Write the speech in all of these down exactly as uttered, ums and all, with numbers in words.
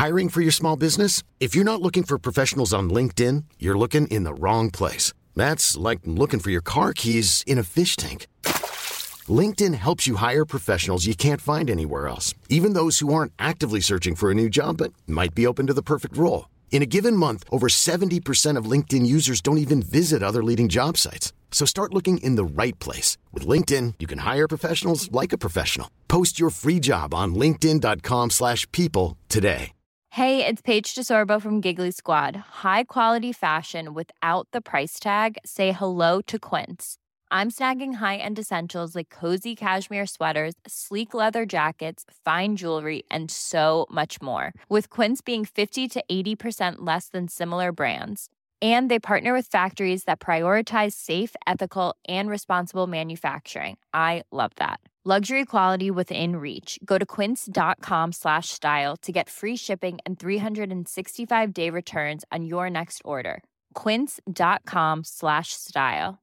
Hiring for your small business? If you're not looking for professionals on LinkedIn, you're looking in the wrong place. That's like looking for your car keys in a fish tank. LinkedIn helps you hire professionals you can't find anywhere else, even those who aren't actively searching for a new job but might be open to the perfect role. In a given month, over seventy percent of LinkedIn users don't even visit other leading job sites. So start looking in the right place. With LinkedIn, you can hire professionals like a professional. Post your free job on linkedin dot com slash people today. Hey, it's Paige DeSorbo from Giggly Squad. High quality fashion without the price tag. Say hello to Quince. I'm snagging high-end essentials like cozy cashmere sweaters, sleek leather jackets, fine jewelry, and so much more. With Quince being fifty to eighty percent less than similar brands. And they partner with factories that prioritize safe, ethical, and responsible manufacturing. I love that. Luxury quality within reach. Go to quince.com slash style to get free shipping and three sixty-five day returns on your next order. Quince.com slash style.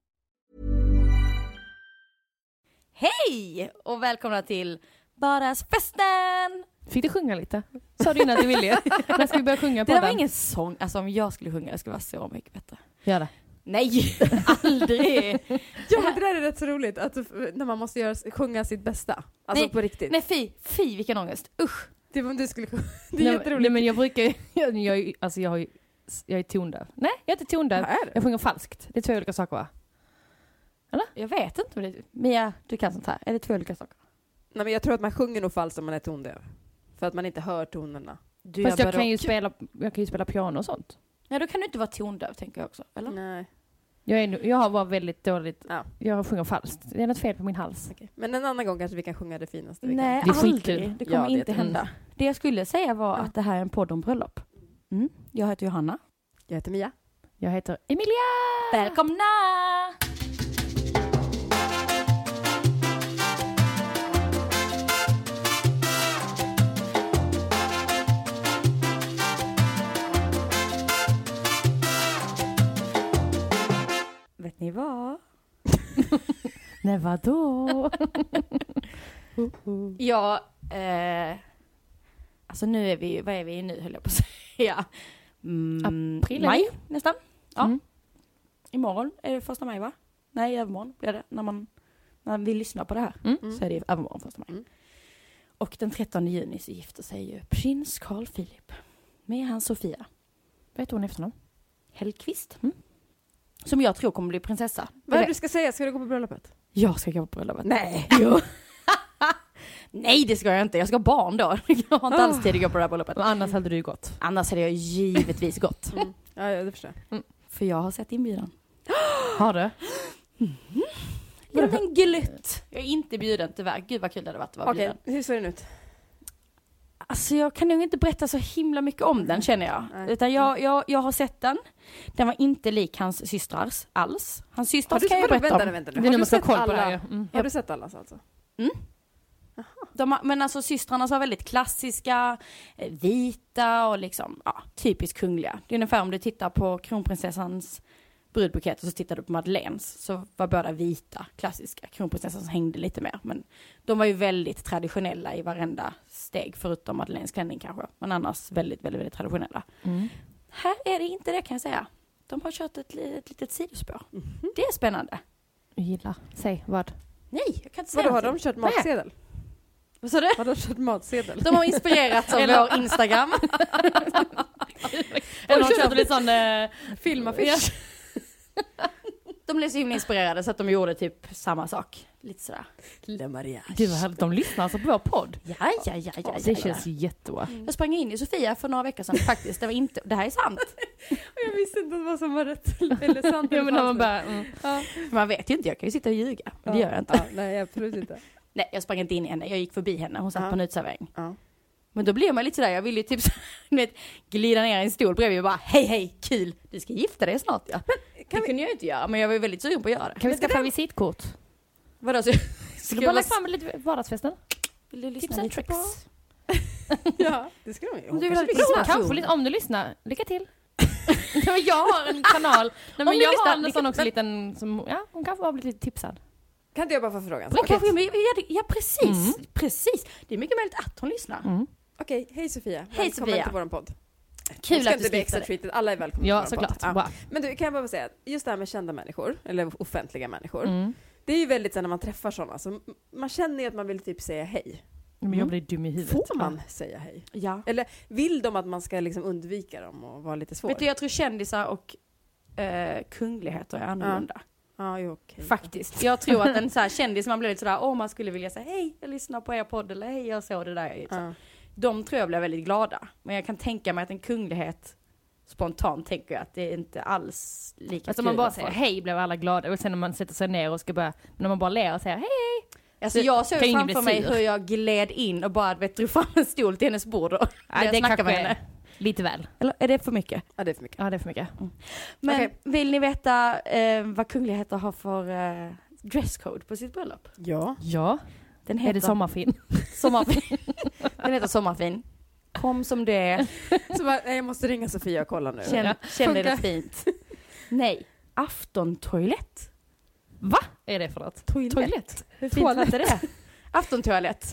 Hej och välkomna till Vardagsfesten! Fick du sjunga lite? Sa du innan att du ville? När ska vi börja sjunga på det? Det den? var ingen sång. Alltså om jag skulle sjunga det skulle vara så mycket bättre. Gör det. Nej, aldrig. Ja, men det där är rätt så roligt. Att när man måste göra, sjunga sitt bästa. Alltså nej, på riktigt. Nej, fy, fy vilken ångest. Usch. Det var om du skulle sjunga. Det är nej, jätteroligt. Nej, men jag brukar jag, jag, alltså jag, har ju, jag är tondöv. Nej, jag är inte tondöv. Är jag sjunger falskt. Det är två olika saker, va? Eller? Jag vet inte om det är... Mia, du kan sånt här. Är det två olika saker? Nej, men jag tror att man sjunger nog falskt om man är tondöv. För att man inte hör tonerna. Du Fast jag, jag kan ju spela, jag kan ju spela piano och sånt. Ja, då kan du inte vara tondöv, tänker jag också. Eller? Nej. Jag, är, jag har varit väldigt dåligt. Ja. Jag sjunger falskt. Det är något fel på min hals. Okay. Men en annan gång kanske vi kan sjunga det finaste vi Nej, kan. Det är aldrig. skitkul. Det kommer Ja, det inte är hända. Mm. Det jag skulle säga var Ja. att det här är en podd om bröllop. Mm. Jag heter Johanna. Jag heter Mia. Jag heter Emilia. Välkomna! Vet ni vad? Nej, vadå? Ja, eh, alltså nu är vi, vad är vi nu höll jag på att säga? Mm, April, maj eller? nästan. Ja. Mm. Imorgon är det första maj, va? Nej, övermorgon blir det. När man, när vi lyssnar på det här Mm. så är det övermorgon första maj. Mm. Och den trettonde juni så gifter sig ju prins Carl Philip med hans Sofia. Vet du hon efternamn? Hellqvist. Mm. Som jag tror kommer bli prinsessa. Vad är det du ska säga? Ska du gå på bröllopet? Jag ska gå på bröllopet. Nej. Jo. Nej, det ska jag inte. Jag ska ha barn då. Jag har inte alls tid att gå på det här bröllopet. Men annars hade du ju gått. Annars hade jag givetvis gått. Mm. Ja, ja, det förstår jag. Mm. För jag har sett inbjudan. Har du? Mm. Liten glutt. Jag är inte bjuden tyvärr. Gud vad kul det hade varit att vara Okej, bjuden. hur ser den ut? Alltså jag kan nog inte berätta så himla mycket om den, känner jag. Nej. Utan jag, jag, jag har sett den. Den var inte lik hans systrars alls. Hans systrar Har du, kan jag vänta, berätta vänta, om. vänta, Det är nu. nu Har man du ska ha sett koll på alla? det här. Mm. Har du sett allas alltså? Mm. De, har- men alltså systrarna var väldigt klassiska, eh, vita och liksom, ja, typiskt kungliga. Det är ungefär om du tittar på kronprinsessans brudbukett och så tittar du på Madeleines, så var båda vita, klassiska. Kronprinsessan hängde lite mer, men de var ju väldigt traditionella i varenda steg, förutom Madeleines klänning kanske. Men annars väldigt, väldigt, väldigt traditionella. Mm. Här är det inte det, kan jag säga. De har kört ett, li- ett litet sidospår. Mhm. Det är spännande. Jag gillar. Säg vad. Nej, jag kan inte säga Vadå, har någonting. de kört matsedel? Vad sa du? Har de kört matsedel? De har inspirerats av Eller- vår Instagram. Eller har kört lite sån... Eh, Filmaffisch? De blev så himla inspirerade så att de gjorde typ samma sak. Lite sådär. Le mariage. Gud vad härligt. De lyssnar alltså på vår podd. Ja, ja, ja, ja, ja, Det ja. känns jättebra. Jag sprang in i Sofia för några veckor sedan faktiskt. Det var inte, det här är sant. Jag visste inte vad som var rätt eller sant. Ja, men när man bara... Mm. Ja. Man vet ju inte, jag kan ju sitta och ljuga. Men det Ja. gör jag inte. Ja, nej, absolut inte. Nej, jag sprang inte in i henne. Jag gick förbi henne. Hon satt Ja. på en utservering. Ja. Men då blev man lite sådär, jag ville ju typ så, du vet, glida ner i en stol bredvid och bara, hej hej, kul, du ska gifta dig snart, ja. Men, det vi- kunde jag inte göra, men jag var ju väldigt sugen på att göra det. Kan vi skaffa visitkort? Vadå, så, Ska du bara lägga fram lite vardagsfesten? vill du Tips lyssna and lite på? tricks. Ja, det ska de ju. Om du vill Hoppas ha vi lite får. information. Kanske lite, om du lyssnar. Lycka till. Nej, men jag har en kanal. Nej, men Om du jag lyssnar, har en lycka- sån också liten som, ja, hon kanske har blivit lite tipsad. Kan inte jag bara få frågan? Men kanske, men, ja, det- ja, precis, Mm. precis. Det är mycket möjligt att hon lyssnar. Mm. Okej, hej Sofia. Hej Välkommen Sofia. till våran podd. Kul Jag ska att inte du bli extra stiftade. treated. Alla är välkomna Ja, till våran såklart. podd. Ja. Wow. Men du, kan jag bara säga, just det här med kända människor, eller offentliga människor. Mm. Det är ju väldigt så när man träffar sådana, så man känner ju att man vill typ säga hej. Men jag blir dum i huvudet. Får man säga hej? Ja. Eller vill de att man ska liksom undvika dem och vara lite svår? Vet du, jag tror kändisar och eh, kungligheter är annorlunda. Ja, jo, okej. Faktiskt. Jag tror att en så här kändis, man blir lite sådär, åh man skulle vilja säga hej, jag lyssnar på er podd, eller hej, jag såg det där. Ja. De tror jag blir väldigt glada. Men jag kan tänka mig att en kunglighet, spontant tänker jag att det är inte alls lika Alltså kul man bara att säger folk- hej blev alla glada. Och sen när man sätter sig ner och ska börja, när man bara ler och säger hej. Alltså jag såg kan ju ingen framför bli mig sur. hur jag gled in och bara vet, drog fram en stol till hennes bord och Nej, började det snacka kanske med är henne. lite väl. Eller är det för mycket? Ja, det är för mycket. Ja, det är för mycket. Men Okej. vill ni veta eh, vad kungligheter har för eh, dresscode på sitt bröllop? Ja. Ja, Den är heter det sommarfin? sommarfin. Den heter sommarfin. Kom som det är. Så bara, nej, jag måste ringa Sofia och kolla nu. Känn, Ja. känn dig Funkar. rätt fint. Nej, aftontoilett. Va? Är det för något? Toilett. Hur fint Toalett. låter det? Aftontoalett.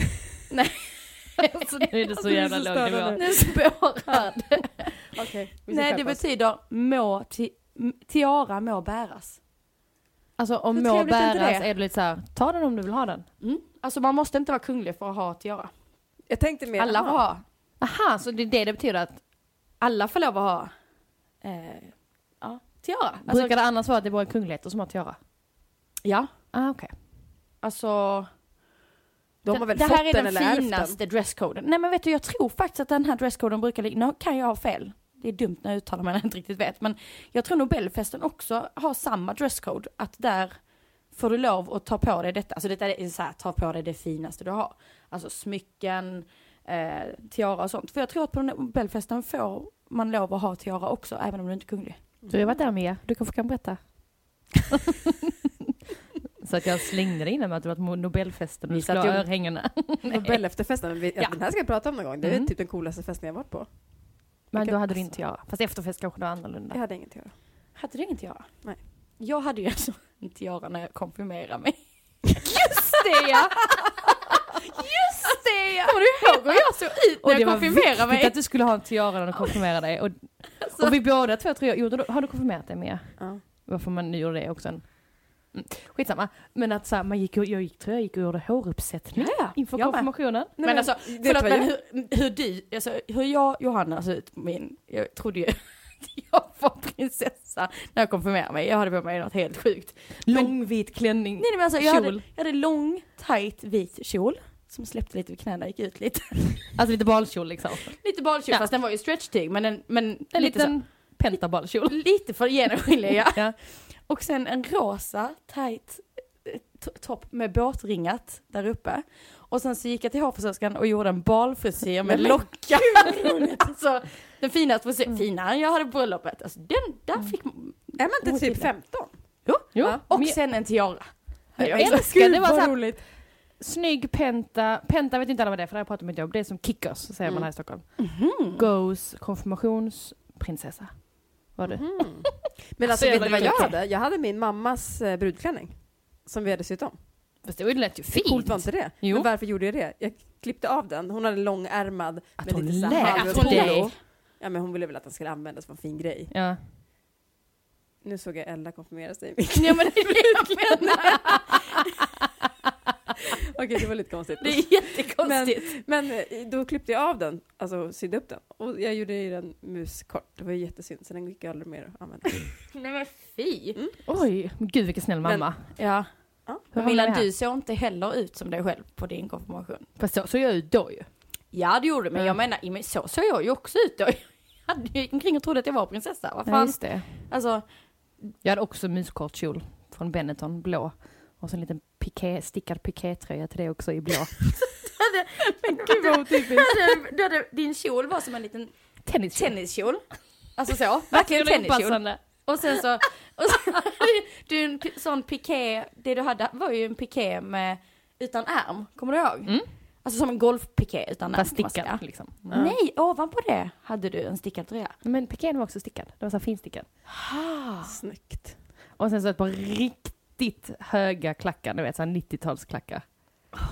Alltså, nu är det så jävla låg nivå. Nu spårar det. Okej. vi ska Nej, det skärpa oss. betyder må ti, m- tiara må bäras. Alltså om Hur må trevligt är inte bäras det? är det lite så här, ta den om du vill ha den. Mm. Alltså man måste inte vara kunglig för att ha tiara. Jag tänkte mer... Alla får ha. Aha, så det är det det betyder att, Alla får lov att ha eh, ja, tiara. Alltså, brukar det annars vara att det är bara kungligheter som har tiara? ja, Ah, okej. alltså De har väl det fått här är den den eller ärvt finaste dresscoden. Nej men vet du, jag tror faktiskt att den här dresscoden brukar ligga, nu kan jag ha fel. Det är dumt när jag uttalar mig när jag inte riktigt vet. Men jag tror Nobelfesten också har samma dresscode. Att där får du lov att ta på dig detta. Alltså detta är så här, ta på dig det finaste du har. Alltså smycken, eh, tiara och sånt. För jag tror att på Nobelfesten får man lov att ha tiara också, även om du inte är kunglig. Du har varit där Mia, du kanske kan berätta. Så att jag slängde dig innan med att det var ett Nobelfesten och Vi du skulle satt ha ju- örhängena. Nobel efterfesten. Vi, Ja. Den här ska jag prata om någon gång. Det är Mm. typ den coolaste festen jag varit på. Men Okej. då hade du inte tiara. Fast efterfest kanske var annorlunda. Jag hade inget att göra. Hade du ingen tiara? Nej. Jag hade ju alltså en tiara när jag konfirmerade mig. Just det ja! Just det! Ja. Kommer du ihåg hur jag såg ut Och när det jag var konfirmerade viktigt mig? att du skulle ha en tiara när du konfirmerade dig. Och, och vi båda två tror jag, gjorde, har du konfirmerat dig Mia? Ja. Varför man nu gjorde det också. En, mm, skitsamma. Men att så här, man gick och, jag gick, tror jag gick och gjorde håruppsättning Ja, inför jag med. konfirmationen. Nej, Men alltså, vet förlåt, vad men jag- hur, hur du, alltså hur jag, Johanna, såg ut på min, jag trodde ju att jag var prinsessa när jag konfirmerade mig. Jag hade på mig något helt sjukt. Lång vit klänning. Nej, men alltså, jag, hade, Kjol. jag hade lång, tight, vit kjol som släppte lite vid knäna, gick ut lite. Alltså lite balkjol liksom. Lite balkjol, Ja. fast den var ju stretchtyg, men, en, men En lite, liten pentabalkjol. så, lite för genomskinlig, ja. Ja. Och sen en rosa, tight eh, to- topp med båtringat där uppe. Och sen så gick jag till hårfrisörskan och gjorde en balfrisyr med lockar. Alltså, den finaste frisyren, finare än jag hade på bröllopet. Alltså, den, där fick man... Är man inte typ femton? Jo. Jo. Ja. Och Men- sen en tiara. Jag älskar det. Var så vad här, roligt. snygg penta. Penta vet inte alla vad det är för det har jag pratat med jobb. Det är som kickers säger man här i Stockholm. Mhm. Goes konfirmationsprinsessa. Var det? Mm. Men alltså, Så vet du jävla vad jag roligt. hade? Jag hade min mammas eh, brudklänning. Som vi hade sytt om. Fast det var ju lätt ju Hur fint. coolt var inte det? Jo. Men varför gjorde jag det? Jag klippte av den. Hon hade långärmad Att med hon lite så lät. här Att halv hon polo. lät. Ja, men hon ville väl att den skulle användas som en fin grej. Ja. Nu såg jag Ella konfirmera sig. Ja, men det är det jag menar. Okej, det var lite konstigt. Det är jättekonstigt. Men eh, då klippte jag av den, alltså sydde upp den. Och jag gjorde ju den muskort. Det var ju jättesynd, så den gick jag aldrig mer att använda. Nej men fy. Mm. Oj, men gud vilken snäll Men- mamma. Ja. Ja. Hur Milan, hamnar vi här? du såg inte heller ut som dig själv på din konfirmation. Fast så, så gör jag ju då ju. Ja, det gjorde du, men jag menar, men så såg jag ju också ut då. Jag hade ju omkring och trodde att jag var prinsessa. Vad Ja, fan? just det. Alltså, Jag hade också myskort kjol från Benetton, blå. Och så en liten piké, stickad pikétröja till det också i blå. men gud vad otypiskt. Du hade, du hade, din kjol var som en liten Tenniskjol. tenniskjol. Alltså så, verkligen tenniskjol. Opassande. Och sen så, och så hade du en pi- sån piké, det du hade var ju en piké med, utan ärm, kommer du ihåg? Mm. Alltså som en golfpiké utan ärm. Fast kan man stickad säga. liksom. Nej, ovanpå det hade du en stickad tröja. Men pikén var också stickad. Det var så här finstickad. Snyggt. Och sen så ett par riktigt höga klackar, du vet så här nittiotalsklackar.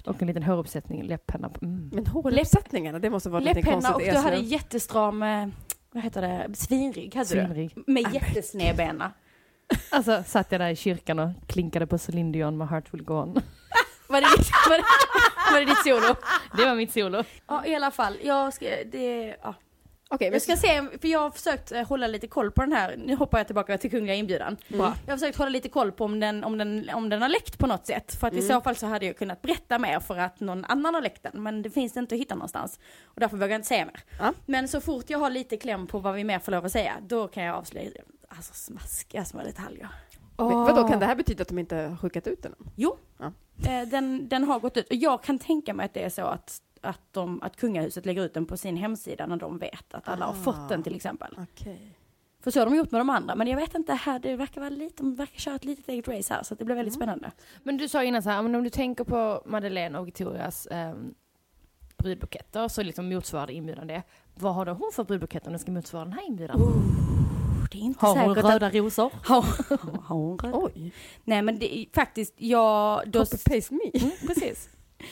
Och en liten håruppsättning, läpppenna. Mm. Men håruppsättningarna, det måste vara lite konstigt. Läpppenna och du hade jättestram, vad heter det, svinrygg hade Svinrygg. du. Med jättesnedbena. Alltså satt jag där i kyrkan och klinkade på Celine Dion med Heart Will Go On. Var det, ditt, var, det, var det ditt solo? Det var mitt solo. Ja, i alla fall. Jag ska, det, ja. Okej, Jag ska se, för jag har försökt hålla lite koll på den här. Nu hoppar jag tillbaka till kungliga inbjudan. Mm. Jag har försökt hålla lite koll på om den, om den, om den har läckt på något sätt. För att Mm. i så fall så hade jag kunnat berätta mer för att någon annan har läckt den. Men det finns inte att hitta någonstans. Och därför vågar jag inte säga mer. Ja. Men så fort jag har lite kläm på vad vi mer får lov att säga, då kan jag avslöja alltså smaskiga små detaljer. Men vadå, kan det här betyda att de inte har skickat ut den? Jo, Ja. eh, den, den har gått ut. Och jag kan tänka mig att det är så att, att, de, att kungahuset lägger ut den på sin hemsida när de vet att alla Ah. har fått den till exempel. Okej. För så har de gjort med de andra. Men jag vet inte, här, det verkar vara lite, de verkar köra ett litet eget race här. Så det blir väldigt Mm. spännande. Men du sa innan så här, men om du tänker på Madeleine och Victorias eh, brudbuketter så liksom motsvarar det inbjudan det. Vad har då hon för brudbuketter om den ska motsvara den här inbjudan? Oh, det är inte Har hon säkert röda att... rosor? Har, har hon röda? Oj. Nej men det är faktiskt, jag... Då, Copy-paste me. Mm, precis.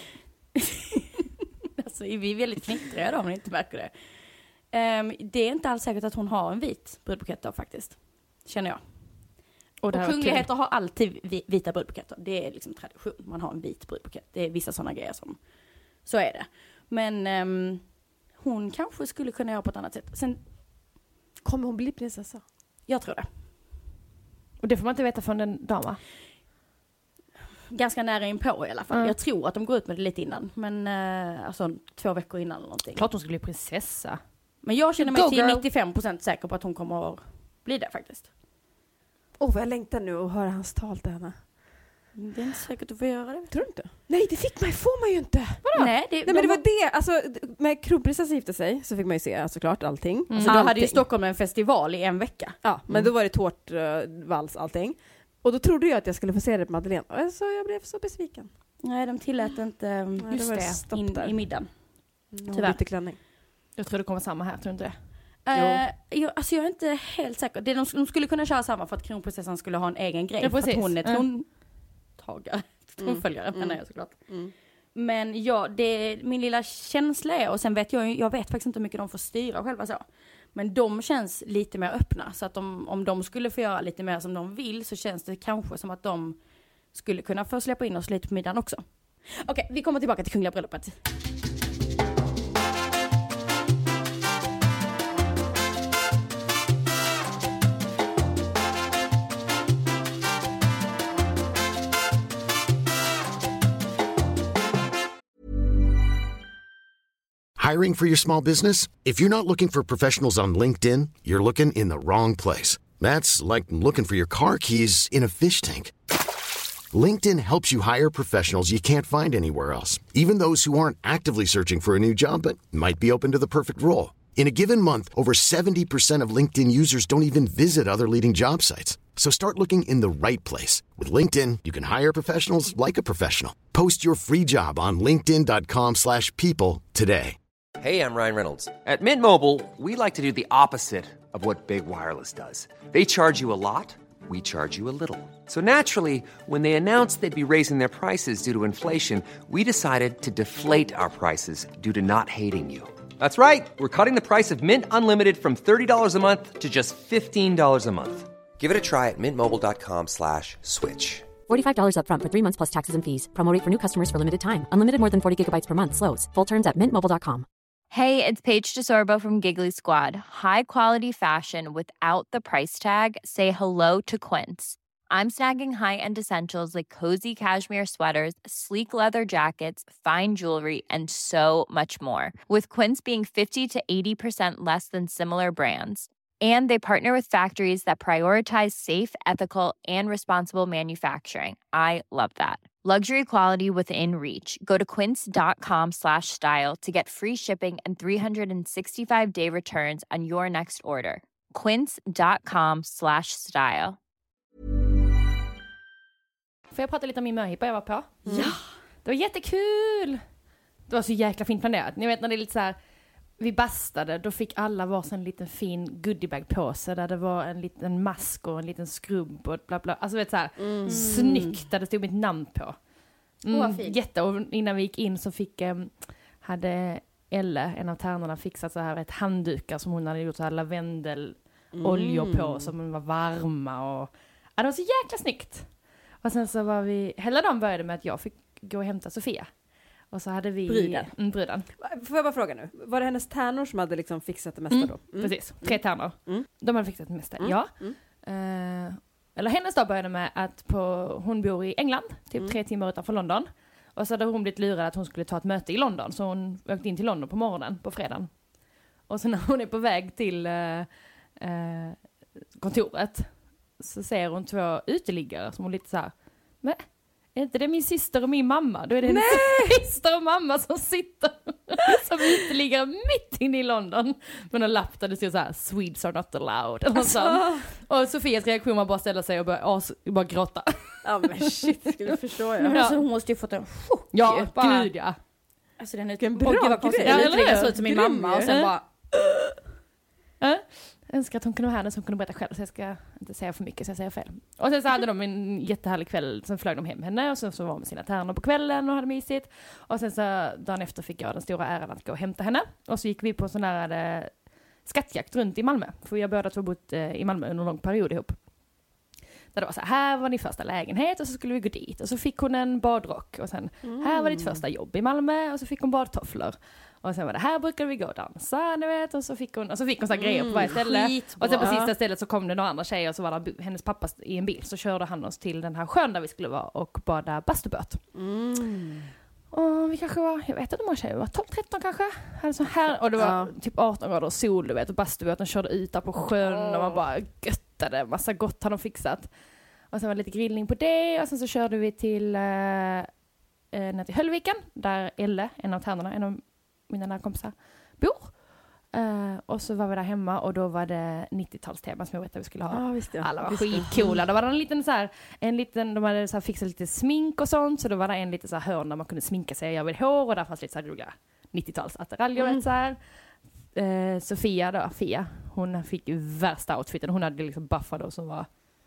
Alltså vi är väldigt knittriga då om ni inte märker det. Um, det är inte alls säkert att hon har en vit brudbukett då faktiskt. Känner jag. Och, det Och här var kungligheter har alltid vi- vita brudbuketter. Det är liksom tradition. Man har en vit brudbukett. Det är vissa sådana grejer som... Så är det. Men ehm, hon kanske skulle kunna göra på ett annat sätt. Sen, Kommer hon bli prinsessa? jag tror det. kul. Och det får man inte veta från den dama. Ganska nära in på i alla fall. Mm. Jag tror att de går ut med det lite innan. Men eh, alltså två veckor innan eller någonting. Klart hon ska bli prinsessa. Men jag känner mig Go till girl. nittiofem procent säker på att hon kommer att bli det faktiskt. Åh, oh, vad jag längtar nu och höra hans tal till henne. Det är inte säkert att du får göra det. Tror du inte? Nej, det fick man, får man ju inte. Nej, det, Nej, men det var det. Alltså, med kronprinsessan gifte sig så fick man ju se såklart allting. Mm. Alltså, Han allting. hade ju Stockholm en festival i en vecka. Ja, men då var det tårt, uh, vals, allting. Och då trodde jag att jag skulle få se det på Madeleine. Så jag blev så besviken. Nej, de tillät inte um, Nej, just det var det, stopp in, där. i middagen. Hon Tyvärr. bytte klänning. Jag tror det kommer samma här, tror du inte det? Uh, jag, alltså jag är inte helt säker. Det, de, de skulle kunna köra samma för att kronprinsessan skulle ha en egen grej. Ja, för att precis. hon är Mm. trontagare. Tronföljare Mm. menar jag såklart. Mm. Men ja, det, min lilla känsla är, och sen vet jag jag vet faktiskt inte hur mycket de får styra själva så. Men de känns lite mer öppna. Så att de, om de skulle få göra lite mer som de vill så känns det kanske som att de skulle kunna få släppa in oss lite på middagen också. Okej, vi kommer tillbaka till kungliga bröllopet. Hiring for your small business? If you're not looking for professionals on LinkedIn, you're looking in the wrong place. That's like looking for your car keys in a fish tank. LinkedIn helps you hire professionals you can't find anywhere else, even those who aren't actively searching for a new job but might be open to the perfect role. In a given month, over seventy percent of LinkedIn users don't even visit other leading job sites. So start looking in the right place. With LinkedIn, you can hire professionals like a professional. Post your free job on linkedin dot com slash people today. Hey, I'm Ryan Reynolds. At Mint Mobile, we like to do the opposite of what Big Wireless does. They charge you a lot, we charge you a little. So naturally, when they announced they'd be raising their prices due to inflation, we decided to deflate our prices due to not hating you. That's right. We're cutting the price of Mint Unlimited from thirty dollars a month to just fifteen dollars a month. Give it a try at mintmobile.com slash switch. forty-five dollars up front for three months plus taxes and fees. Promo rate for new customers for limited time. Unlimited more than forty gigabytes per month. Slows full terms at mint mobile dot com. Hey, it's Paige DeSorbo from Giggly Squad. High quality fashion without the price tag. Say hello to Quince. I'm snagging high-end essentials like cozy cashmere sweaters, sleek leather jackets, fine jewelry, and so much more. With Quince being fifty to eighty percent less than similar brands. And they partner with factories that prioritize safe, ethical, and responsible manufacturing. I love that. Luxury quality within reach. Go to quince.com slash style to get free shipping and three sixty-five day returns on your next order. Quince.com slash style. Får jag prata lite om min möhippa jag var på? Ja. Det var jättekul! Det var så jäkla fint planerat. Ni vet när det är lite så här, vi bastade, då fick alla varsin liten fin goodiebag på sig där det var en liten mask och en liten skrubb och bla bla. Alltså vet så här, Mm. snyggt där det stod mitt namn på. Mm, Åh, fint. jätte, och innan vi gick in så fick, eh, hade Elle, en av tärnorna, fixat så här ett handdukar som hon hade gjort så här lavendeloljor Mm. på som var varma och ja, det var så jäkla snyggt. Och sen så var vi, hela dagen började med att jag fick gå och hämta Sofia. Och så hade vi... Bruden. Mm, bruden. Får jag bara fråga nu, var det hennes tärnor som hade liksom fixat det mesta Mm, då? Mm. Precis, tre tärnor. Mm. De hade fixat det mesta, Mm. ja. Mm. Eh, eller hennes dag började med att på, hon bor i England, typ Mm. tre timmar utanför London. Och så hade hon blivit lurad att hon skulle ta ett möte i London. Så hon åkte in till London på morgonen, på fredagen. Och så när hon är på väg till eh, eh, kontoret så ser hon två uteliggare som hon lite så här, men är inte det min syster och min mamma? Då är det hennes syster och mamma som sitter som uteliggare mitt inne i London. Med en lapp där det står så här, Swedes are not allowed. Eller Alltså. sånt. Och Sofias reaktion var bara att ställa sig och börja, as, bara gråta. Ja men shit, skulle förstå jag. Men Ja. alltså, hon måste ju fått en chock. Ja, ju. Bara, gud ja. alltså den är Vilken Åh, bra gud vad konstigt. grej. Den Ja, eller uteliggare hur? ser ut som min Grym mamma och ju. sen bara... Äh? Jag önskar att hon kunde vara här nu så hon kunde berätta själv så jag ska inte säga för mycket så jag säger fel. Och sen så hade de en jättehärlig kväll, sen flög de hem henne och sen så var de med sina tärnor på kvällen och hade mysigt. Och sen så dagen efter fick jag den stora äran att gå och hämta henne. Och så gick vi på sån där eh, skattjakt runt i Malmö. För vi har båda två bott eh, i Malmö under en lång period ihop. Där det var så här, här var din första lägenhet och så skulle vi gå dit. Och så fick hon en badrock och sen här var ditt första jobb i Malmö och så fick hon badtofflor. Och sen var det här brukade vi gå och dansa, ni vet. Och så fick hon, och så fick hon så här grejer på varje ställe. Skitbra. Och sen på sista stället så kom det några andra tjejer och så var det hennes pappa i en bil. Så körde han oss till den här sjön där vi skulle vara och bada bastubåt. Mm. Och vi kanske var, jag vet inte hur många tjejer, vi var tolv tretton kanske. Hade så här, och det var Ja. typ arton grader sol, du vet. Och bastubåten körde ut där på sjön och man bara göttade. Massa gott hade de fixat. Och sen var det lite grillning på det. Och sen så körde vi till, eh, eh, ner till Höllviken. Där Elle, en av tärnorna, en av mina nära kompisar, bor. Uh, och så var vi där hemma och då var det nittio-talstema som jag berättade vi skulle ha. Ja, visst ja. Alla var Visst ja. skitcoola. Det var en liten så här, en liten, de hade så här fixat lite smink och sånt. Så då var det en liten så här hörn där man kunde sminka sig och göra vid hår. Och där fanns lite så här roliga nittio-talsattiraljer och Mm. vet så här. Uh, Sofia då, Fia, hon fick ju värsta outfiten. Hon hade liksom buffar då som var,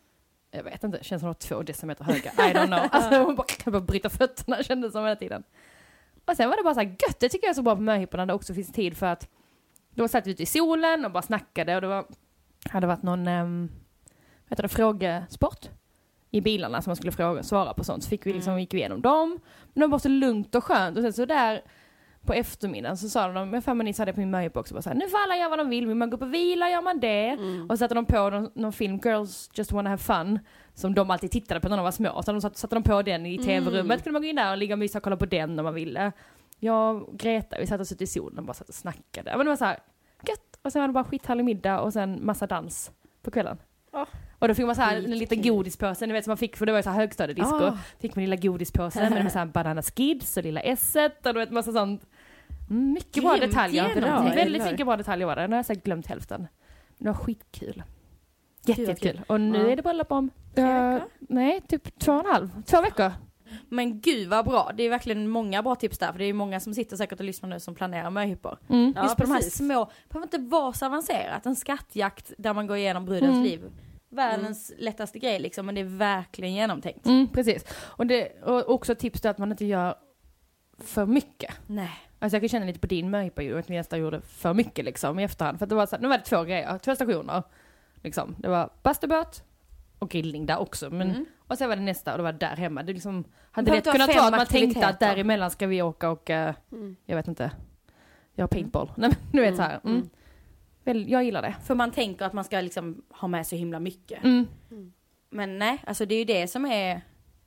jag vet inte, känns som de var två decimeter höga. I don't know. Alltså hon bara kan bara bryta fötterna, kändes som hela tiden. Och sen var det bara så här gött. Det tycker jag är så bra på möhipporna. Det också finns tid för att då satt vi ute i solen och bara snackade. Och det var, hade varit någon um, vad heter det, frågesport i bilarna som man skulle fråga, svara på sånt. Så fick vi liksom, gick vi igenom dem. Men det var bara så lugnt och skönt. Och sen så där på eftermiddagen så sa de, men fan, ni sa det på min möhippa också. Bara så här, nu får alla göra vad de vill. Vill man gå på vila gör man det. Mm. Och så satte de på någon, någon film, Girls Just Wanna Have Fun. Som de alltid tittade på när de var små. Så de satte, satte de på den i tv-rummet. Mm. Kunde man gå in där och ligga och mysa och kolla på den om man ville. Jag och Greta, vi satt oss ute i solen och bara satt och snackade. Men det var så här gött. Och sen var det bara skithärlig middag och sen massa dans på kvällen. Oh. Och då fick man så här en Riktigt liten kul. godispåse, ni vet som man fick, för det var ju så här högstadiedisco. Ah. Fick man lilla godispåsen med så här banana skids och lilla esset och du vet massa sånt. Mm, mycket bra Grymt detaljer. genomtänkt. Väldigt Gillar. mycket bra detaljer var det. Nu har jag säkert glömt hälften. Men det var skitkul. Jätte, Gud, vad jättekul. Och nu Ja. är det bröllop om Tre eh, veckor? nej, typ två och en halv. Två veckor. Men gud vad bra. Det är verkligen många bra tips där. För det är många som sitter säkert och lyssnar nu som planerar möhippor. Mm. Ja, Just på de här precis. små, det behöver inte vara så avancerat. En skattjakt där man går igenom brudens Mm. liv. Världens lättaste grej liksom, men det är verkligen genomtänkt. Mm, precis. Och, det, och också tips då att man inte gör för mycket. Nej. Alltså jag kan känna lite på din möhippa ju att vi nästan gjorde för mycket liksom i efterhand. För att det var så, nu var det två grejer, två stationer. Liksom. Det var bastubåt och grillning där också. Men, Mm. och sen var det nästa och det var där hemma. Det liksom, hade behöver lätt inte ha kunnat fem ta att man tänkte att aktiviteter. däremellan ska vi åka och, eh, Mm. jag vet inte, göra paintball. Nej, men du vet så här. Mm. Mm. Väl, jag gillar det. För man tänker att man ska liksom ha med så himla mycket. Mm. Men nej, alltså det är ju det som är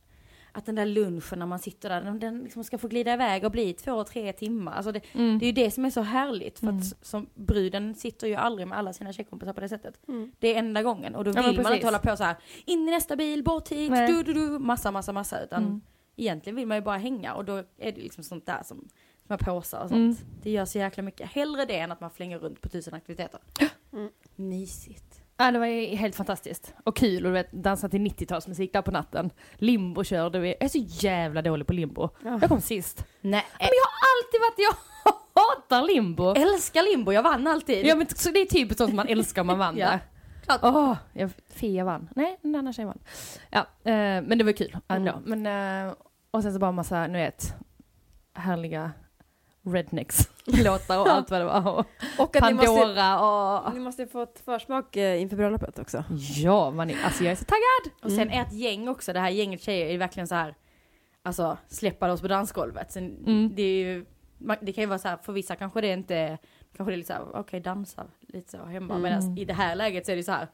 att den där lunchen när man sitter där, den- den liksom ska få glida iväg och bli två, tre timmar. Alltså det, Mm. det är ju det som är så härligt. För Mm. att s- som bruden sitter ju aldrig med alla sina tjejkompisar på det sättet. Mm. Det är enda gången. Och då Ja, men vill man precis. inte hålla på så här, in i nästa bil, bort hit, Nej. du, du, du, massa, massa, massa. Utan Mm. egentligen vill man ju bara hänga. Och då är det liksom sånt där som, som har påsar och sånt. Mm. Det gör så jäkla mycket. Hellre det än att man flänger runt på tusen aktiviteter. Mm. Mysigt. Ja, det var ju helt fantastiskt. Och kul, och du vet, dansa till nittio-talsmusik där på natten. Limbo körde vi. Jag är så jävla dålig på limbo. Ja. Jag kom sist. Nej, Men jag har alltid varit, jag hatar limbo. älskar limbo, jag vann alltid. Ja, men så det är typ sånt man älskar om man vann Ja, där. klart. Åh, jag, Fia vann. Nej, en annan tjej vann. Ja, eh, men det var kul ändå. Men, eh, Och sen så bara massa, nu vet, härliga rednecks låtar och allt vad det var. Och, Och att Pandora ni måste, och... ni måste få ett försmak eh, inför bröllopet också. Ja, man är, alltså jag är så taggad! Och sen ert gäng också, det här gänget tjejer är verkligen så här, alltså släppa oss på dansgolvet. Sen, Mm. det är ju, man- det kan ju vara så här, för vissa kanske det inte, kanske det är lite så här, okej okay, dansa lite så hemma. Mm. Medan i det här läget så är det så här,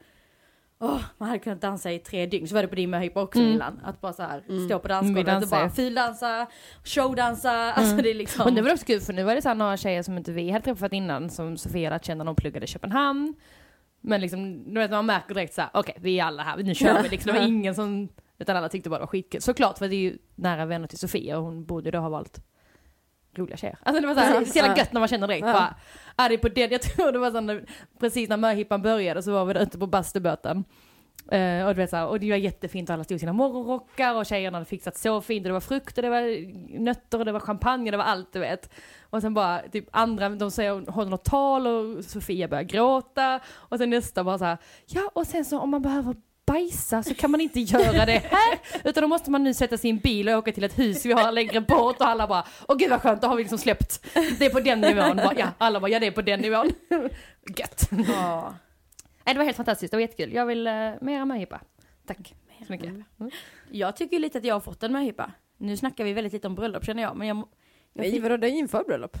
åh, man hade kunnat dansa i tre dygn. Så var det på din möhippa också Mm. Milan. Att bara så här, Mm. stå på Vi dansgolvet och dansar. bara fildansa, showdansa, alltså det är liksom. Men det var också kul för nu var det så här några tjejer som inte vi hade träffat innan som Sofia hade känt när de pluggade i Köpenhamn. Men liksom, du vet man märker direkt så här, okej okay, vi är alla här, nu kör vi liksom. Det var ingen som, utan alla tyckte bara det var skitkul. Såklart för det är ju nära vänner till Sofia och hon borde då ha valt roliga tjejer. Alltså det var så här, det är så jävla gött när man känner direkt Ja. bara, är det på den, jag tror det var så när, precis när möhippan började så var vi där ute på bastuböten. Uh, och, du vet, så här, och det var jättefint och alla stod i sina morgonrockar och tjejerna hade fixat så fint och det var frukt och det var nötter och det var champagne och det var allt du vet. Och sen bara typ andra, de säger håller något tal och Sofia börjar gråta och sen nästa bara så här, ja och sen så om man behöver bajsa så kan man inte göra det här utan då måste man nu sätta sig i en bil och åka till ett hus vi har längre bort och alla bara, åh gud vad skönt, då har vi liksom släppt det är på den nivån. Bara, ja, alla bara, ja det är på den nivån. Gött. Ja. Nej, det var helt fantastiskt, det var jättekul. Jag vill uh, mera möhippa. Tack så mycket. Mm. Jag tycker lite att jag har fått en möhippa. Nu snackar vi väldigt lite om bröllop känner jag. Men jag, jag Nej, fick, vadå, det är inför bröllop.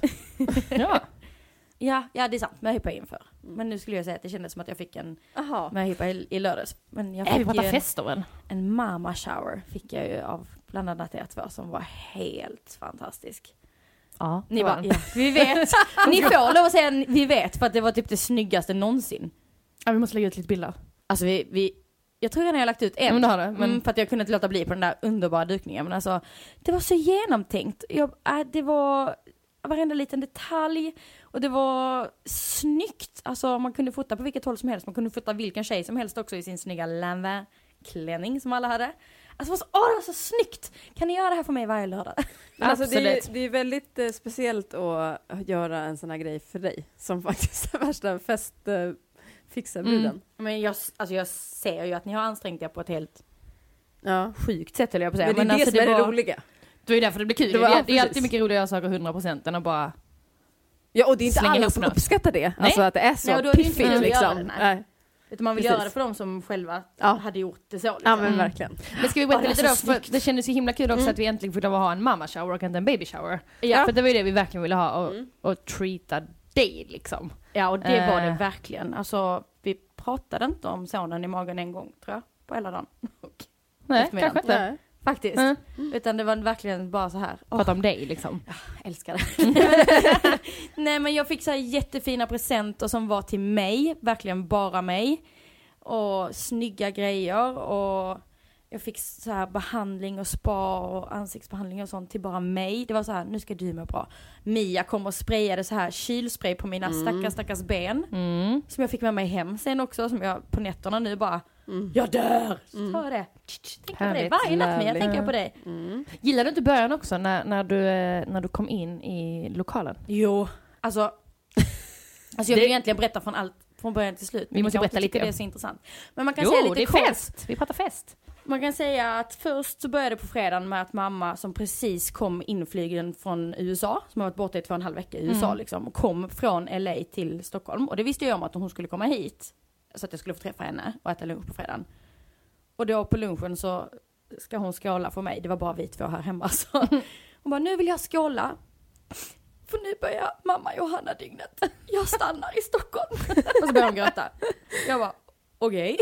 Ja. ja, ja, det är sant. Möhippa inför. Men nu skulle jag säga att det kändes som att jag fick en Aha. möhippa i, i lördags. Men jag Äh, fick vi pratar ju en, fester än. en mama shower fick jag ju av bland annat er två som var helt fantastisk. Ja, Ni bara, ja, vi vet. Ni får lov att säga vi vet för att det var typ det snyggaste någonsin. Ja, vi måste lägga ut lite bilder. Alltså vi, vi jag tror redan jag har lagt ut en. Ja, men det har det, men- mm, för att jag kunde inte låta bli på den där underbara dukningen. Men alltså, det var så genomtänkt. Jag, äh, det var varenda liten detalj. Och det var snyggt. Alltså man kunde fota på vilket håll som helst. Man kunde fota vilken tjej som helst också i sin snygga lanvin-klänning som alla hade. Alltså det var så, åh, det var så snyggt. Kan ni göra det här för mig varje lördag? Men alltså, det, Absolut. är, det är väldigt eh, speciellt att göra en sån här grej för dig. Som faktiskt är värsta fest eh, fixarbuden. Mm. Men jag, alltså jag ser ju att ni har ansträngt er på ett helt Ja. sjukt sätt, eller jag på att säga. Men det är det alltså, som är det var- roliga. Det är därför det blir kul. Det Det, var- är, ja, det är alltid precis. mycket roligare saker hundra procent än att bara... Ja, och det är inte Slänga alla ihop som något. uppskattar det. Alltså att det är så Nej, och då är det inte piffigt kul att göra liksom. det, nej. Nej. Utan man vill Precis. göra det för dem som själva Ja. hade gjort det så. Liksom. Ja, men Mm. verkligen. Men ska vi berätta Ja, det lite är då? så För snyggt. det kändes ju himla kul också Mm. att vi äntligen fick lov att ha en mamma shower och inte en baby shower. Ja. För det var ju det vi verkligen ville ha och, Mm. och treata dig liksom. Ja, och det var det Eh. verkligen. Alltså, vi pratade inte om sonen i magen en gång, tror jag, på hela dagen. Nej, Eftermiddagen. kanske inte. Nej. Faktiskt. Mm. Utan det var verkligen bara så här. Åh, Prata om dig liksom. älskar det. Nej, men jag fick så här jättefina presenter som var till mig, verkligen bara mig. Och snygga grejer och jag fick så här behandling och spa och ansiktsbehandling och sånt till bara mig. Det var så här, nu ska du må bra. Mia kom och sprayade så här kylspray på mina Mm. stackars stackars ben. Mm. Som jag fick med mig hem sen också, som jag på nätterna nu bara, Mm. jag dör! Så Mm. tar jag det. Tänker på dig. Härligt. Varje natt Mia Lovely. tänker jag på dig. Mm. Gillade du inte början också när, när, du, eh, när du kom in i lokalen? Jo, alltså, alltså jag vill egentligen berätta från allt, från början till slut. Vi Men måste jag berätta tycker lite. Det är så intressant. Men man kan Jo, säga lite det är kort. fest! Vi pratar fest. Man kan säga att först så började på fredagen med att mamma som precis kom inflygen från U S A, som har varit borta i två och en halv vecka i U S A Mm. liksom, och kom från L A till Stockholm. Och det visste jag om att hon skulle komma hit. Så att jag skulle få träffa henne och äta lunch på fredagen. Och då på lunchen så ska hon skåla för mig. Det var bara vi två här hemma. Så hon bara, nu vill jag skåla. För nu börjar mamma Johanna dygnet. Jag stannar i Stockholm. Och så börjar hon gråta. Jag bara, okej.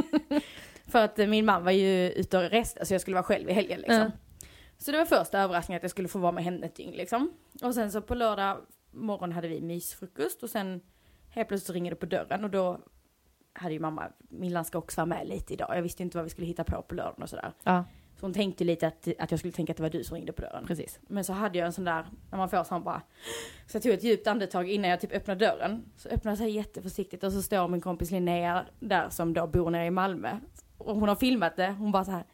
För att min man var ju ute och reste, så jag skulle vara själv i helgen liksom. Mm. Så det var första överraskningen att jag skulle få vara med henne ett dygn liksom. Och sen så på lördag morgon hade vi mysfrukost och sen helt plötsligt så ringer det på dörren och då hade ju mamma, Millan ska också vara med lite idag. Jag visste inte vad vi skulle hitta på på lördagen och sådär. Ja, Så hon tänkte lite att, att jag skulle tänka att det var du som ringde på dörren. precis. Men så hade jag en sån där, när man får sån bara, så jag tog ett djupt andetag innan jag typ öppnade dörren. Så öppnade jag så här jätteförsiktigt och så står min kompis Linnea där som då bor nere i Malmö. Och hon har filmat det, hon bara så här,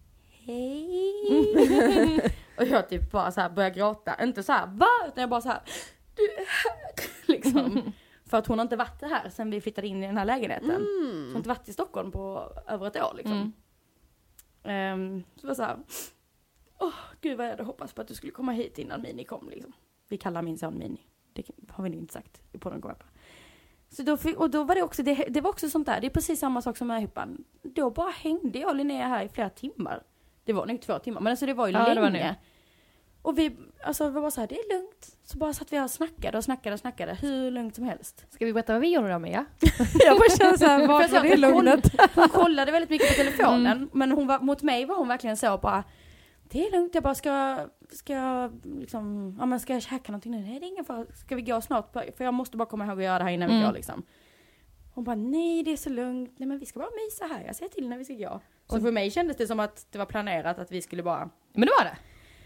hej. Och jag typ bara så här börjar gråta. Inte så här, va? Utan jag bara så här, du är här. Liksom. För att hon har inte varit här sen vi flyttade in i den här lägenheten. Mm. Så hon har inte varit i Stockholm på över ett år liksom. Mm. Ehm, så var det så här, åh gud vad jag hade hoppats på att du skulle komma hit innan Mini kom liksom. Vi kallar min son Mini. Det har vi inte sagt på den går på. Så då, och då var det också, det, det var också sånt där, det är precis samma sak som med huppan. Då bara hängde jag och Linnea här i flera timmar. Det var nog två timmar, men alltså det var ju ja, länge. Det var och vi, alltså vi var så här, det är lugnt. Så bara satt vi här och snackade och snackade och snackade, hur lugnt som helst. Ska vi berätta vad vi gjorde då, Mia? Jag bara känner så här, vad var det lugnet? Hon kollade väldigt mycket på telefonen, mm. men hon var, mot mig var hon verkligen så bara, det är lugnt, jag bara ska, ska liksom, ja men ska jag käka någonting nu? Nej, det är ingen fara, ska vi gå snart? För jag måste bara komma ihåg att göra det här innan mm. vi går liksom. Hon bara, nej det är så lugnt, nej men vi ska bara mysa här, jag säger till när vi ska gå. Så för mig kändes det som att det var planerat att vi skulle bara, men det var det.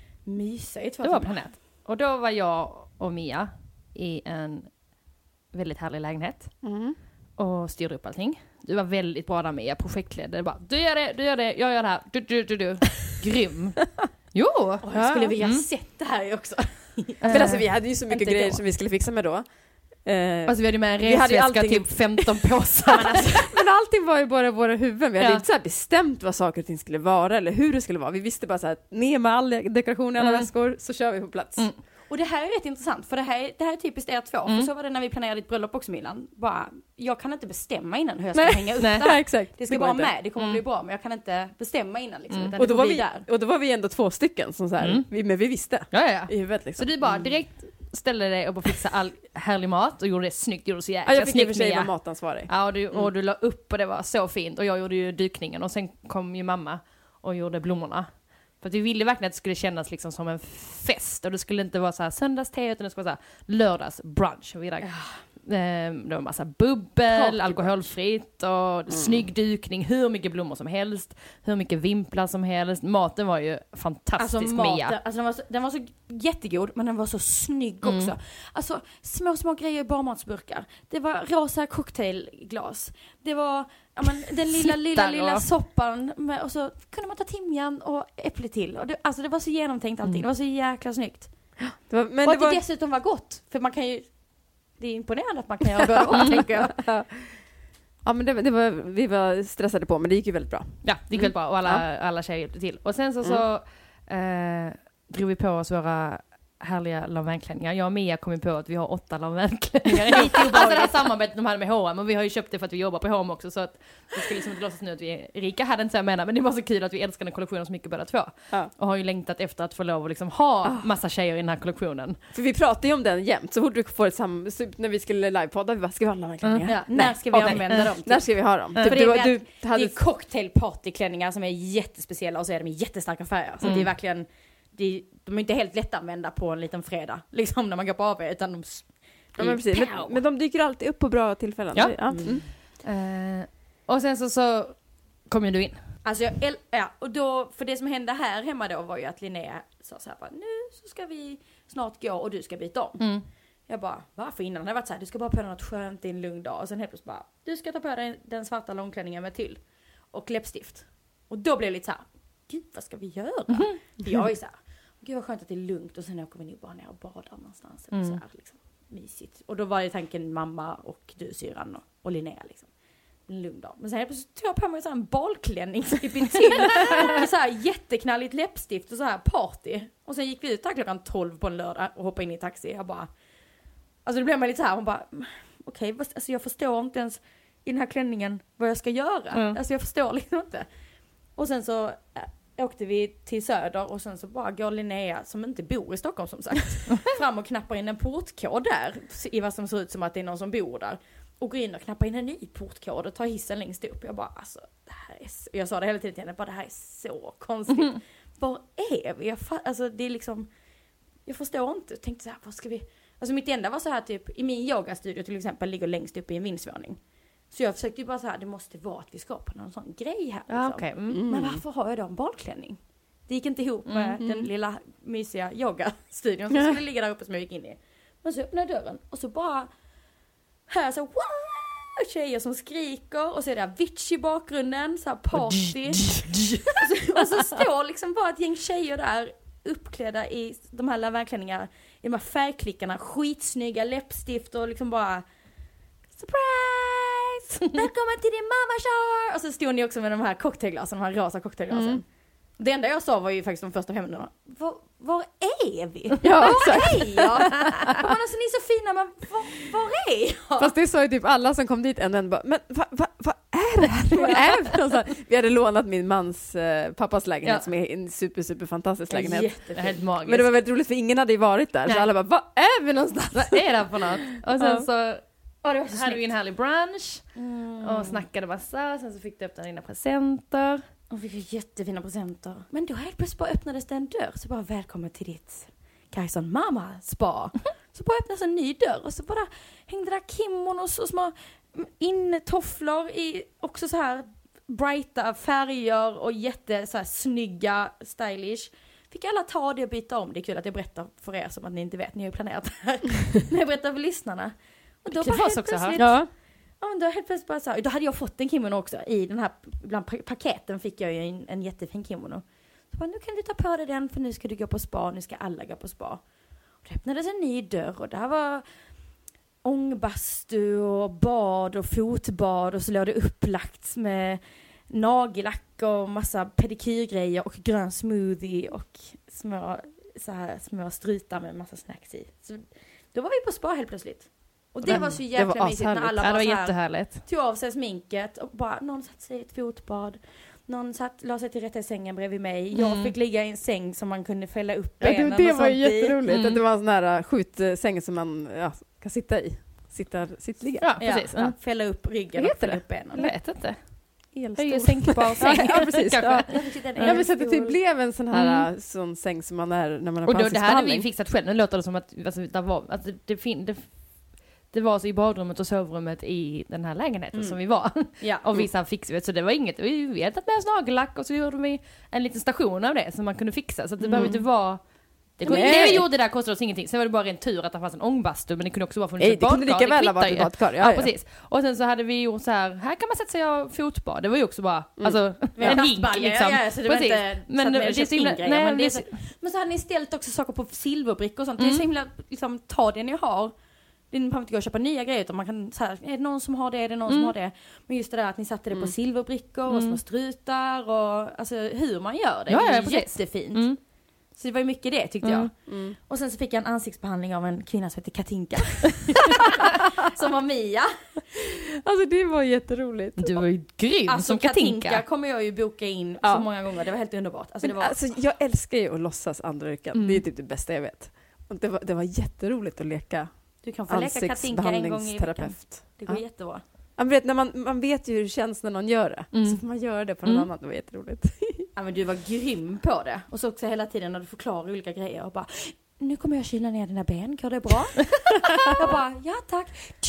Mysa i två Det var planerat. Och då var jag och Mia i en väldigt härlig lägenhet. Mm. Och styrde upp allting. Du var väldigt bra där, Mia, projektledare. Bara, du gör det, du gör det, jag gör det här. Du, du, du, du. Grym. Jo. Oh, jag skulle vilja mm. sett det här också. För alltså vi hade ju så mycket grejer då som vi skulle fixa med då. Uh, alltså vi hade med en resväska typ femton påsar. Men, alltså, men allting var ju bara våra huvuden. Vi hade ja. inte så här bestämt vad saker och ting skulle vara eller hur det skulle vara. Vi visste bara så här, ner med all dekoration i alla mm. väskor så kör vi på plats. Mm. Och det här är rätt intressant för det här, det här är typiskt er två. Mm. För så var det när vi planerade ditt bröllop också, Milan. Bara, jag kan inte bestämma innan hur jag ska nej. hänga upp nej. det här. Nej, exakt. Det ska vara med, det kommer mm. bli bra. Men jag kan inte bestämma innan liksom. Mm. Och, då var vi, där. och då var vi ändå två stycken som så här, mm. vi, men vi visste ja, ja, ja. i huvudet liksom. Så du bara direkt ställde dig upp och fixade all härlig mat och gjorde det snyggt, gjorde det så jäkla ja, jag fick snyggt. Jag fick i och för sig vara matansvarig. Ja, och du, och mm. du la upp och det var så fint. Och jag gjorde ju dykningen och sen kom ju mamma och gjorde blommorna. För att vi ville verkligen att det skulle kännas liksom som en fest. Och det skulle inte vara så här söndagste utan det skulle vara så här lördags brunch. Och vi drack, ja. eh, det var en massa bubbel, Party alkoholfritt och mm. snygg dukning. Hur mycket blommor som helst. Hur mycket vimplar som helst. Maten var ju fantastisk, alltså, Mia. Maten, alltså den, var så, den var så jättegod men den var så snygg mm. också. Alltså små, små grejer i barmatsburkar. Det var rosa cocktailglas. Det var... Ja, men den lilla, lilla, lilla och... soppan med, och så kunde man ta timjan och äpple till. Och det, alltså det var så genomtänkt allting. Mm. Det var så jäkla snyggt. Det var, men och det att var... det dessutom var gott. För man kan ju... Det är imponerande att man kan göra både och, tänker jag. Ja, men det, det var, vi var stressade på, men det gick ju väldigt bra. Ja, det gick väldigt bra och alla, ja. alla tjejer hjälpte till. Och sen så, så mm. eh, drog vi på oss våra härliga lavänklänningar. Jag och Mia kom ju på att vi har åtta lavänklänningar. Alltså det här samarbetet de hade med H och M, och vi har ju köpt det för att vi jobbar på H och M också, så att det ska liksom inte låtsas nu att vi är rika, hade inte så jag menar, men det var så kul att vi älskar den kollektionen så mycket båda två. Ja. Och har ju längtat efter att få lov att liksom ha massa tjejer i den här kollektionen. För vi pratade ju om den jämt, så fort vi får ett sam... när vi skulle livepodda, vi bara, ska vi ha lavänklänningar? Mm. Ja. När ska vi okay. använda dem? Typ? När ska vi ha dem? Mm. Typ, det, är, du, du hade... det är cocktailpartyklänningar som är jättespeciella och så är de i jättestarka färger. Så mm. det är verkligen... De, de är inte helt lätt att använda på en liten fredag, liksom när man går på A V, utan de... Ja, men, precis. Men, men de dyker alltid upp på bra tillfällen. Ja. ja. Mm. Uh, och sen så, så kom ju du in. Alltså jag, ja, och då, för det som hände här hemma då var ju att Linnea sa så här bara, nu så ska vi snart gå och du ska byta om. Mm. Jag bara, varför innan? Det har varit så här, du ska bara på något skönt i en lugn dag. Och sen helt plötsligt bara, du ska ta på dig den svarta långklänningen med tyll och läppstift. Och då blev det lite så här, gud vad ska vi göra? Mm. Jag är så här, gud vad skönt att det är lugnt och sen åker vi nu bara ner och badar någonstans. Mm. Så här, liksom, mysigt. Och då var det tanken mamma och du, syran och, och Linnea liksom. En lugn dag. Men sen tog jag på mig så här en balklänning i till och så här jätteknalligt läppstift och så här party. Och sen gick vi ut där klockan tolv på en lördag och hoppade in i taxi. Jag bara, alltså det blev mig lite så här, hon bara, okej, okay, alltså jag förstår inte ens i den här klänningen vad jag ska göra. Mm. Alltså jag förstår liksom inte. Och sen så äh, åkte vi till Söder och sen så bara går Linnea, som inte bor i Stockholm som sagt, fram och knappar in en portkod där i vad som ser ut som att det är någon som bor där. Och går in och knappar in en ny portkod och tar hissen längst upp. Jag bara, alltså, det här är så... Jag sa det hela tiden till henne, bara det här är så konstigt. Mm. Var är vi? Jag, alltså, det är liksom... Jag förstår inte. Jag tänkte så här, vad ska vi... Alltså mitt enda var så här typ, i min yogastudio till exempel ligger längst upp i en vindsvåning. Så jag försökte ju bara så här, det måste vara att vi ska på någon sån grej här. Liksom. Ah, okay. mm. Men varför har jag då en balklänning? Det gick inte ihop med mm. den lilla mysiga yogastudion som skulle ligga där uppe som jag gick in i. Men så öppnade jag dörren och så bara... Här så, wow! Tjejer som skriker och så är det Avicii i bakgrunden, så här party. och, så, och så står liksom bara ett gäng tjejer där uppklädda i de här lavänklänningarna, i de här färgklickarna, skitsnygga läppstift och liksom bara surprise! Välkommen till din mamma shower! Och så stod ni också med de här cocktailglasen, de här rosa cocktailglasen. Mm. Det enda jag sa var ju faktiskt de första fem minuterna. Var, var är vi? Ja, var är jag? Men alltså ni är så fina, men var, var är jag? Fast det sa ju typ alla som kom dit en och en bara, men vad va, va är det här? Vad är det? Någonstans? Vi hade lånat min mans eh, pappas lägenhet Ja. som är en super, super fantastisk lägenhet. Jättefin. Det är helt magiskt. Men det var väldigt roligt för ingen hade ju varit där. Nej. Så alla bara, vad är vi någonstans? Vad är det för något? Och sen Ja. så Ja, det var så hade vi en snyggt. härlig brunch Mm. och snackade massa. Sen så fick du öppna dina presenter. Och vi fick jättefina presenter. Men då helt plötsligt bara öppnades det en dörr. Så bara, välkommen till ditt Kajson mamma spa. Så bara öppnades en ny dörr. Och så bara hängde där kimonos och små innetofflor i också så här brighta färger och jätte så här snygga, stylish. Fick alla ta det och byta om. Det är kul att jag berättar för er som att ni inte vet. Ni har ju planerat det här. När jag berättar för lyssnarna. Och då Det bara var helt så också här. plötsligt- Ja. Ja, men då helt plötsligt bara så här, då hade jag fått en kimono också. I den här, bland pa- paketen fick jag ju en, en jättefin kimono. Så bara, nu kan du ta på dig den för nu ska du gå på spa, nu ska alla gå på spa. Och det öppnades en ny dörr och där var ångbastu och bad och fotbad och så låg det upplagt med nagellack och massa pedikyrgrejer och grön smoothie och små, så här, små strutar med massa snacks i. Så då var vi på spa helt plötsligt. Och det Mm. var så Det jäkla var mysigt när ashärligt. alla Ja, det bara var så här, jättehärligt. tog av sig sminket och bara, någon satt sig i ett fotbad. Någon satt, la sig till rätta i sängen bredvid mig. Jag Mm. fick ligga i en säng som man kunde fälla upp Ja, benen det, det och var sånt ju jätteroligt. Mm. Att det var en sån här uh, skjutsäng som man ja, kan sitta i. Sitta, sittliga. Ja, i. Ja, precis. ja, fälla upp ryggen Vad och heter fälla det? upp benen. Jag vet inte. Elstol. Höjer sänkbar säng. Ja, precis. Kanske. Ja. Jag fick sitta i en Ja, men så att det typ elstol. blev en sån här Mm. uh, sån säng som man är när man har Och då, det hade vi ansiktsbehandling. fixat själv. Nu låter det som att alltså, det, var, att det, det, fin, det, det var så i badrummet och sovrummet i den här lägenheten Mm. som vi var. Ja. Och vissa fixade, så det var inget. Vi, vi hade tagit med oss nagellack och så gjorde vi en liten station av det som man kunde fixa. Så att det Mm. behöver inte vara... Det, kunde, Nej. det vi gjorde där kostade oss ingenting. Sen var det bara en tur att det fanns en ångbastu, men det kunde också vara funnits Nej, ett det kunde badkar. lika väl ha varit kvittar ett ju. badkar. Ja, Ja, ja. precis. Och sen så hade vi gjort så här, här kan man sätta sig och fotbad. Det var ju också bara, Mm. alltså, Vi hade en hink plastbalja, liksom. ja, ja, så det var Precis. inte Men så det- att vi det är köpt så himla- in grejer. nej, Men, det är det- så, men så hade ni ställt också saker på silverbrickor och sånt. Det Mm. är så himla, liksom, ta det ni har. Det är, man behöver inte gå och köpa nya grejer utan man kan så här, är det någon som har det, är det någon Mm. som har det. Men just det där att ni satte det på silverbrickor och Mm. små strutar och alltså hur man gör det. Ja, det ja, är precis. jättefint. Mm. Så det var ju mycket det tyckte Mm. jag. Mm. Och sen så fick jag en ansiktsbehandling av en kvinna som heter Katinka. som var Mia. Alltså det var jätteroligt. Du var ju grym Alltså som Katinka. Katinka. kommer jag ju boka in Ja. så många gånger. Det var helt underbart. Alltså, det Men var... alltså, jag älskar ju att låtsas andra yrken. Mm. Det är typ det bästa jag vet. Och det, var, det var jätteroligt att leka Du kan få leka Katinka en gång i veckan. ansiktsbehandlingsterapeut. Det går Ja. jättebra. Man vet, när man, man vet ju hur det känns när någon gör det. Mm. Så får man göra det på någon Mm. annan. Det var jätteroligt. Ja men du var grym på det. Och så också hela tiden när du förklarar olika grejer och bara, nu kommer jag kyla ner dina ben, går det bra? jag bara, ja tack.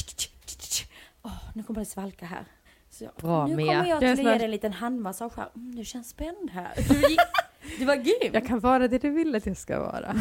Åh, nu kommer det svalka här. Så jag, Bra, nu Mia. kommer jag Det är till att ge snart- dig en liten handmassage här. Mm, du känns spänd här. Du, gick, du var grym. Jag kan vara det du vill att jag ska vara.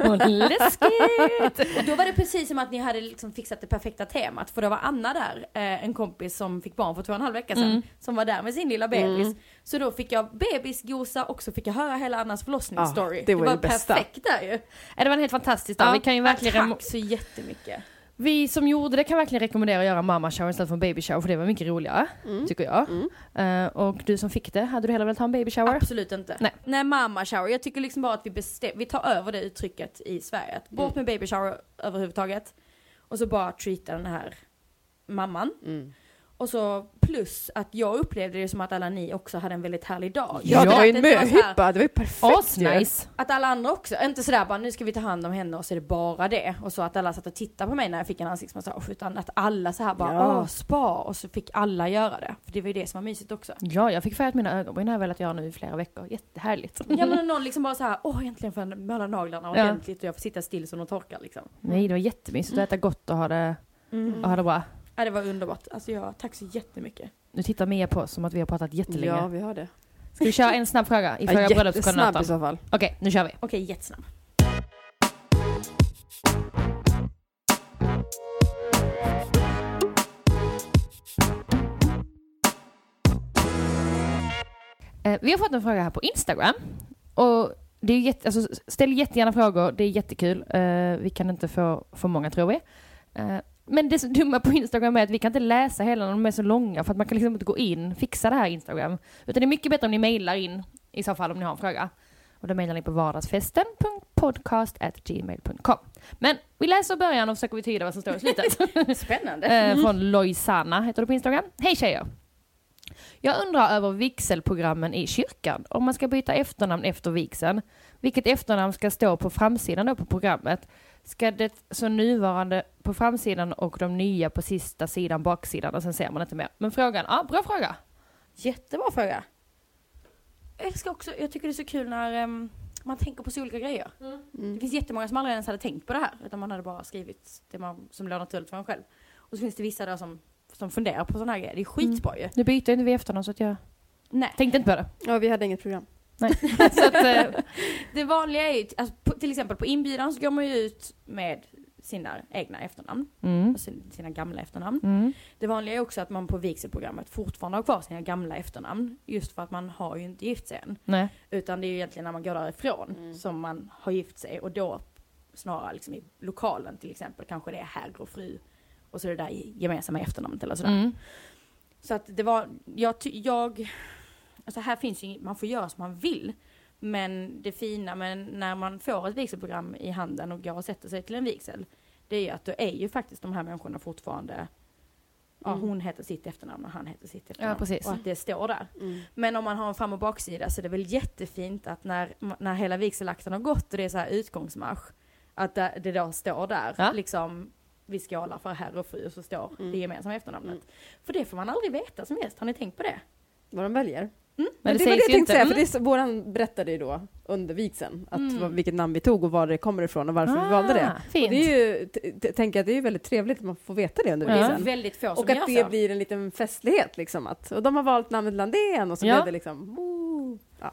Läskigt! Och då var det precis som att ni hade liksom fixat det perfekta temat. För då var Anna där, eh, en kompis som fick barn för två och en halv vecka sedan. Mm. Som var där med sin lilla bebis. Mm. Så då fick jag bebisgosa och så fick jag höra hela Annas förlossningsstory. Ja, det var ju det bästa. perfekt där ju. Ja, det var en helt fantastisk dag. Ja, Vi kan ju verkligen... Tack så jättemycket. Vi som gjorde det kan verkligen rekommendera att göra mamma shower istället för en baby shower, för det var mycket roligare, Mm. tycker jag. Mm. Eh, och du som fick det, hade du hellre velat ha en baby shower? Absolut inte. Nej. Nej, mamma shower. Jag tycker liksom bara att vi, bestäm- vi tar över det uttrycket i Sverige. Att bort med baby shower överhuvudtaget. Och så bara treata den här mamman. Mm. Och så plus att jag upplevde det som att alla ni också hade en väldigt härlig dag. Ja, det Ja, var ju en Att det inte var så här- möhippa. Det var ju perfekt ju. Asnice! Att alla andra också, inte sådär bara nu ska vi ta hand om henne och så är det bara det. Och så att alla satt och tittade på mig när jag fick en ansiktsmassage. Utan att alla så här bara, Ja. åh spa. Och så fick alla göra det. För det var ju det som var mysigt också. Ja, jag fick färgat mina ögonbryn, har jag velat göra nu i flera veckor. Jättehärligt. Ja men någon liksom bara så här, åh äntligen får jag måla naglarna Ja. ordentligt och jag får sitta still så de torkar liksom. Nej, det var jättemysigt att äta gott och ha det, Mm. och ha det bra. Ja det var underbart. Alltså jag, tack så jättemycket. Nu tittar Mia på oss som att vi har pratat jättelänge. Ja, vi har det. Ska vi köra en snabb fråga i Fråga Ja, jättesnabb i bröllopskoordinatorn? så fall. Okej, nu kör vi. Okej, jättesnabb. Eh, vi har fått en fråga här på Instagram. Och det är jätte, alltså, ställ jättegärna frågor, det är jättekul. Eh, vi kan inte få för många, tror vi. Eh, men det så dumma på Instagram är att vi kan inte läsa hela när de är så långa, för att man kan liksom inte gå in, fixa det här Instagram. Utan det är mycket bättre om ni mejlar in I så fall om ni har en fråga. Och då mejlar ni på vardagsfesten punkt podcast at gmail punkt com. Men vi läser början och försöker vi tyda vad som står i slutet. Spännande. eh, från Loisana heter du på Instagram. Hej tjejer! Jag undrar över vigselprogrammen i kyrkan. Om man ska byta efternamn efter vigseln. Vilket efternamn ska stå på framsidan då på programmet? Ska det så nuvarande på framsidan och de nya på sista sidan, baksidan och sen ser man inte mer. Men frågan, ja, bra fråga. Jättebra fråga. Jag älskar också, jag tycker det är så kul när um, man tänker på så olika grejer. Mm. Det finns jättemånga som aldrig ens hade tänkt på det här. Utan man hade bara skrivit det man, som låg naturligt för en själv. Och så finns det vissa där som, som funderar på sådana här grejer. Det är skitbra ju. Nu byter inte vi efternamn så att jag Nej. tänkte inte på det. Ja, vi hade inget program. Nej. Så att, eh, det vanliga är ju, alltså, på, till exempel på inbjudan så går man ju ut med sina egna efternamn. mm. Och sina gamla efternamn. Mm. Det vanliga är också att man på vigselprogrammet fortfarande har kvar sina gamla efternamn. Just för att man har ju inte gift sig än. Nej. Utan det är ju egentligen när man går därifrån mm. som man har gift sig. Och då snarare liksom i lokalen till exempel. Kanske det är herr och fru. Och så är det där gemensamma efternamnet eller sådär. Mm. Så att det var, jag, jag alltså här finns ju, man får göra som man vill. Men det fina men när man får ett vigselprogram i handen och går och sätter sig till en vigsel. Det är ju att då är ju faktiskt de här människorna fortfarande, mm. ja, hon heter sitt efternamn och han heter sitt efternamn. Ja, precis. Och att det står där. Mm. Men om man har en fram- och baksida så är det väl jättefint att när, när hela vigselakten har gått och det är så här utgångsmarsch. Att det, det då står där, ja. liksom vi skålar för herr och fru och så står mm. det gemensamma efternamnet. Mm. För det får man aldrig veta som helst. Har ni tänkt på det? Vad de väljer? Mm. Men, Men det, det var det sägs jag ju tänkte säga, inte. för det är, så- våran berättade ju då under vigseln att Mm. vad, vilket namn vi tog och var det kommer ifrån och varför Ah, vi valde det. fint. Och det är ju, t- t- tänker jag, det är ju väldigt trevligt att man får veta det under Och det är vigseln. väldigt få som Och att gör det så. blir en liten festlighet liksom. Att, och de har valt namnet Landén och så Ja. blev det liksom oh, ja.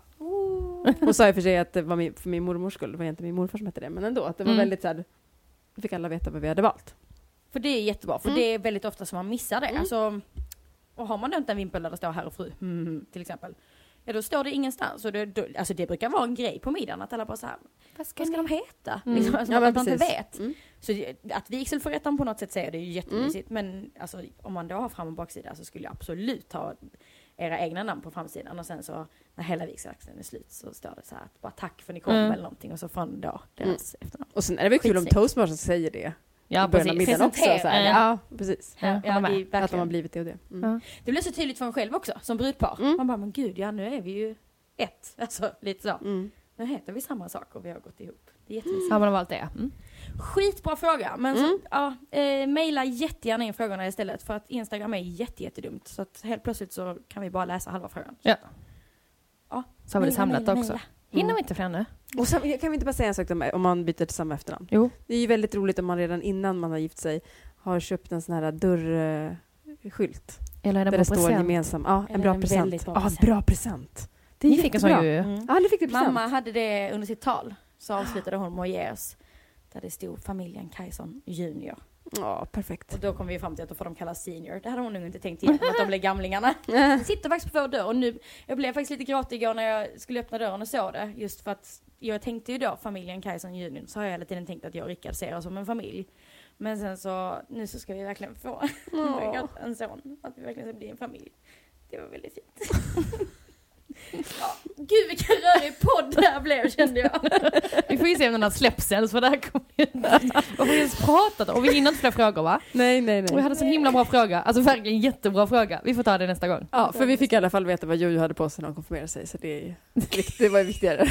Och sa i och för sig att det var min, för min mormors skull, det var inte min morfar som hette det, men ändå att det var Mm. väldigt så här, då fick alla veta vad vi hade valt. För det är jättebra, för Mm. det är väldigt ofta som man missar det. Mm. Alltså, och har man dömt en vimpel där det står herr och fru, mm, till exempel, ja då står det ingenstans. Och det, då, alltså det brukar vara en grej på middagen att alla bara så här, vad ska, vad ska de heta? Mm. Liksom, alltså, Ja, att men man inte precis. vet. Mm. Så det, att vigselförrättaren på något sätt säger det är ju jättemysigt. Men alltså, om man då har fram- och baksida så skulle jag absolut ha era egna namn på framsidan. Och sen så när hela vigselakten är slut så står det så här att bara tack för ni kom Mm. eller någonting. Och så från då deras efternamn. Och sen är det väl kul om Skitsnyggt. toastmasters säger det Ja, i början av precis. middagen också. Så här. Mm. Ja, precis. Ja, Ja, håller med. det, är Att de har verkligen. blivit det och det. Mm. Ja. Det blir så tydligt för en själv också, som brudpar. Mm. Man bara, men gud, ja nu är vi ju ett. Alltså lite så. Mm. Nu heter vi samma sak och vi har gått ihop. Det är jättemysigt. Har man valt det? Mm. Skitbra fråga. Men så, Mm. ja, eh, mejla jättegärna in frågorna istället. För att Instagram är jätte, jättedumt. Så att helt plötsligt så kan vi bara läsa halva frågan. Ja. Ja. Så har vi det Mejla, samlat mejla, också. mejla. Hinner vi inte för ännu? Och sen, kan vi inte bara säga en sak om, om man byter till samma efternamn? Jo. Det är ju väldigt roligt om man redan innan man har gift sig har köpt en sån här dörrskylt. Eller är det Där bra det står present? gemensam. Ja, Eller en bra en present. väldigt bra Ja, present. bra present. Det är Ni fick en sån jättebra. ju. Mm. Ja, ni fick en present. Mamma hade det under sitt tal. Så avslutade hon med att ge oss. Där det stod familjen Kajson junior. Ja, perfekt. Och då kom vi fram till att då får de kallas senior. Det hade hon nog inte tänkt igenom att de blev gamlingarna. Sitter faktiskt på vår dörr och nu, jag blev faktiskt lite gråtig igår när jag skulle öppna dörren och såg det. Just för att jag tänkte ju då familjen Kajson junior, så har jag hela tiden tänkt att jag och Rickard ser oss som en familj. Men sen så, nu så ska vi verkligen få Åh. en son, att vi verkligen ska bli en familj. Det var väldigt fint. Ja, gud vilken rörig podd det här blev, kände jag. Vi får ju se om den här släpps ens, för det här kommer ju inte. Vad har vi ens pratat om? Och vi hinner inte fler frågor, va? Nej, nej, Och vi nej. hade en så himla bra fråga. Alltså verkligen jättebra fråga. Vi får ta det nästa gång. Ja, för vi fick i alla fall veta vad Jojo hade på sig när hon konfirmerade sig, så det, är, det var ju viktigare.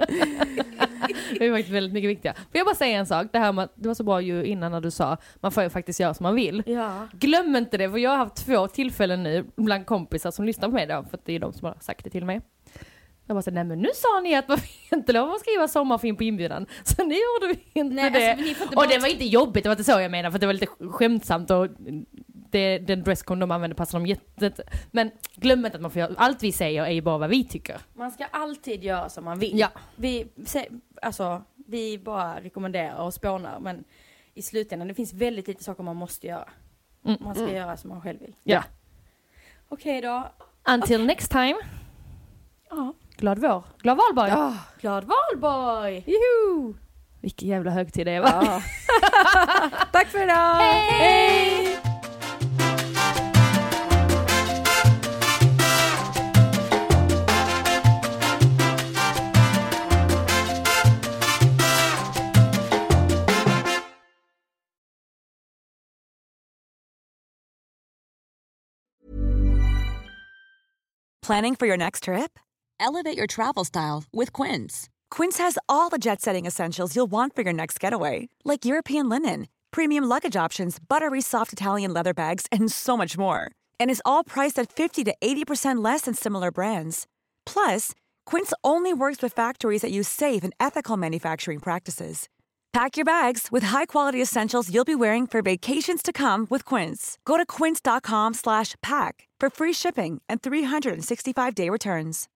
Det är faktiskt väldigt mycket viktiga. Får jag bara säga en sak? Det här med att det var så bra ju innan när du sa man får ju faktiskt göra som man vill. Ja. Glöm inte det, för jag har haft två tillfällen nu bland kompisar som lyssnar på mig då, för att det är de som har sagt det till mig. Jag bara så, nej men nu sa ni att man fick inte lov att skriva sommarfilm på inbjudan. Så nu gjorde vi inte Nej, det. alltså, ni får inte Och bara- det var inte jobbigt, det var inte så jag menar, för det var lite skämtsamt och det, den dresscode de använder passar dem jätte... Men glöm inte att man får göra, allt vi säger är ju bara vad vi tycker. Man ska alltid göra som man vill. Ja. Vi, sä- alltså, vi bara rekommenderar och spånar, men i slutändan, det finns väldigt lite saker man måste göra. Mm. Man ska göra som man själv vill. Ja. Okej då. Until next time. Ja. Glad vår. Glad valborg. Ja, Glad valborg! juhu! Vilken jävla högtid det är, va? Ja. Tack för idag! Hej! Planning for your next trip? Elevate your travel style with Quince. Quince has all the jet-setting essentials you'll want for your next getaway, like European linen, premium luggage options, buttery soft Italian leather bags, and so much more. And is all priced at fifty to eighty percent less than similar brands. Plus, Quince only works with factories that use safe and ethical manufacturing practices. Pack your bags with high-quality essentials you'll be wearing for vacations to come with Quince. Go to quince.com slash pack for free shipping and three sixty-five day returns.